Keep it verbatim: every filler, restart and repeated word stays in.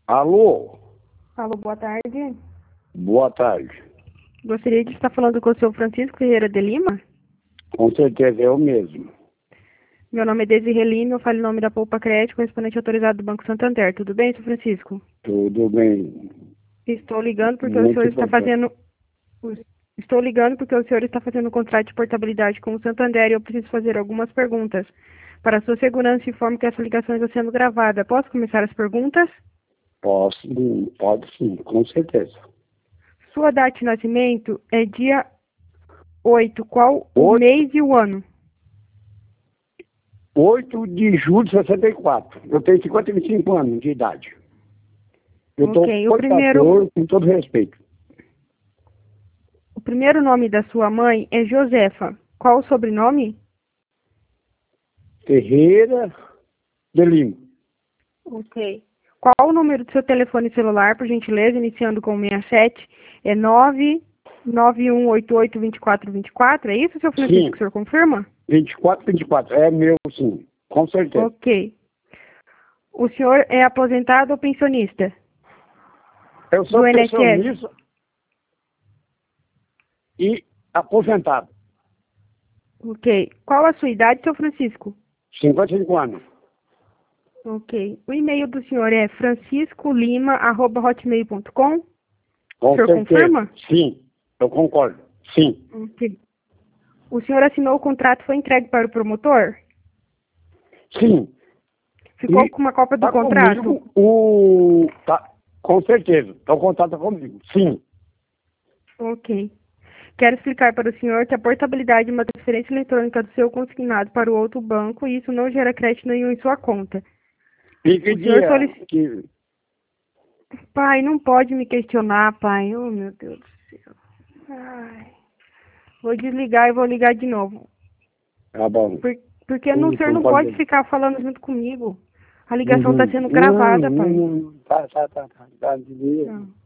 Alô? Alô, boa tarde. Boa tarde. Gostaria de estar falando com o senhor Francisco Ferreira de Lima. Com certeza é eu mesmo. Meu nome é Desirê Lima, eu falo em nome da Poupa Crédito, correspondente autorizado do Banco Santander. Tudo bem, senhor Francisco? Tudo bem. Estou ligando porque o Muito senhor está importante. fazendo... Estou ligando porque o senhor está fazendo um contrato de portabilidade com o Santander e eu preciso fazer algumas perguntas. Para a sua segurança, informo que essa ligação está sendo gravada. Posso começar as perguntas? Posso, pode sim, com certeza. Sua data de nascimento é dia oito. Qual o Oito mês e o ano? oito de julho de sessenta e quatro. Eu tenho cinquenta e cinco anos de idade. Eu estou Ok. O primeiro, portador, com todo respeito. o primeiro nome da sua mãe é Josefa. Qual o sobrenome? Ferreira de Lima. Ok. Qual o número do seu telefone celular, por gentileza, iniciando com sessenta e sete? É nove nove um oito oito dois quatro dois quatro? É isso, seu Francisco, Sim, que o senhor confirma? vinte e quatro, vinte e quatro. É meu, sim. Com certeza. Ok. O senhor é aposentado ou pensionista? Eu Do sou I N S S? pensionista e aposentado. Ok. Qual a sua idade, seu Francisco? cinquenta e cinco anos. Ok. O e-mail do senhor é franciscolima arroba hotmail ponto com? O Com senhor certeza. confirma? Sim, eu concordo. Sim. Ok. O senhor assinou o contrato e foi entregue para o promotor? Sim. Ficou E com uma cópia do tá contrato? comigo o. Tá, com certeza. Tá o contato comigo. Sim. Ok. Quero explicar para o senhor que a portabilidade é uma transferência eletrônica do seu consignado para o outro banco e isso não gera crédito nenhum em sua conta. E que O senhor dia solicita... que. Pai, não pode me questionar, pai. Oh, meu Deus do céu. Ai. Vou desligar e vou ligar de novo. Tá bom. Por... Porque não, o Sim, senhor não pode concordo. ficar falando junto comigo. A ligação está Uhum. sendo Não, gravada, não, pai. não. Tá, tá, tá, tá. tá de dia. Não.